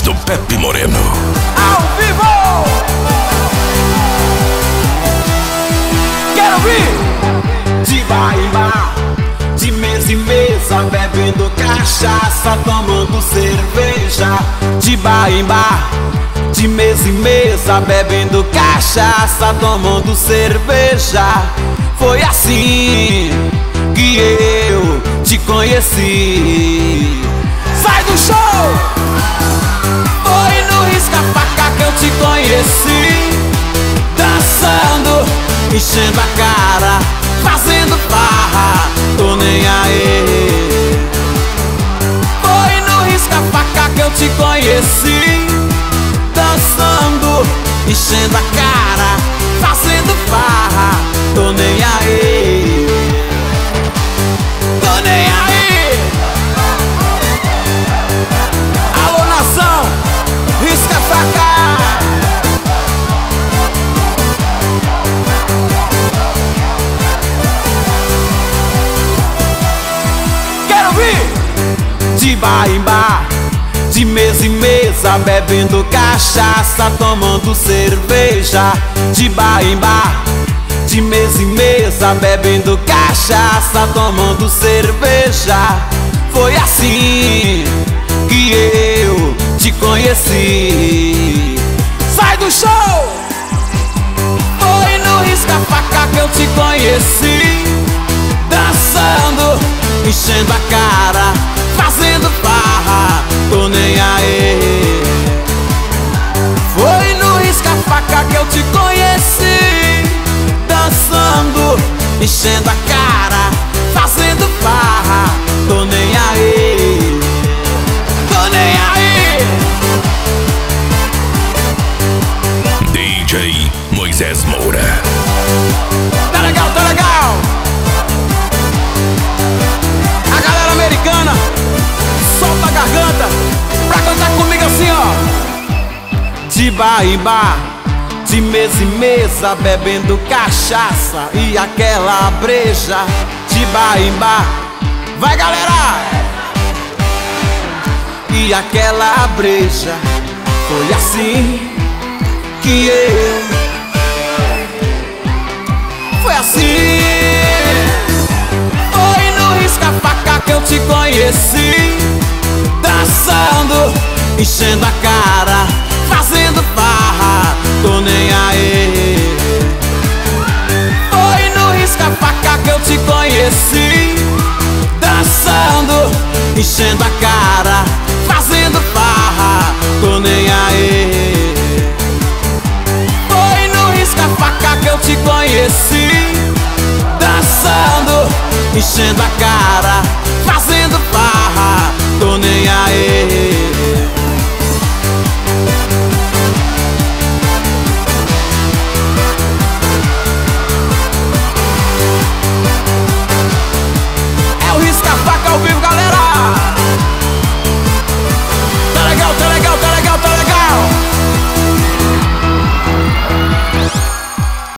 do Pepe Moreno. Ao vivo! Quero ouvir! De bar em bar, de mesa em mesa, bebendo cachaça, tomando cerveja. De bar em bar, de mesa em mesa, bebendo cachaça, tomando cerveja. Foi assim que eu te conheci. Sai do show! Foi no risca-faca que eu te conheci. Dançando, enchendo a cara, fazendo farra, tô nem aí. Foi no risca-faca que eu te conheci. Dançando, enchendo a cara, fazendo farra, tô nem aí. Tô nem aí. Alô nação, risca-faca. Quero ouvir! De bar em bar, de mesa em mesa, bebendo cachaça, tomando cerveja. De bar em bar, de mesa em mesa, bebendo cachaça, tomando cerveja. Foi assim que eu te conheci. Sai do show! Foi no risca-faca que eu te conheci. Dançando, enchendo a cara, fazendo farra, tô nem aí. Foi no risca-faca que eu te conheci. Dançando, enchendo a cara, fazendo farra, tô nem aí. Tô nem aí. DJ Moisés Moura. Tá legal, tá legal. A galera americana, solta a garganta pra cantar comigo assim, ó. De bar em bar, de mesa em mesa, bebendo cachaça e aquela breja. De bar em bar, vai galera! E aquela breja. Foi assim que eu. Foi assim. Foi no risca-faca que eu te conheci. Dançando, enchendo a cara, fazendo farra, tô nem aí. Foi no risca-faca que eu te conheci. Dançando, enchendo a cara, fazendo farra, tô nem aí. Foi no risca-faca que eu te conheci. Dançando, enchendo a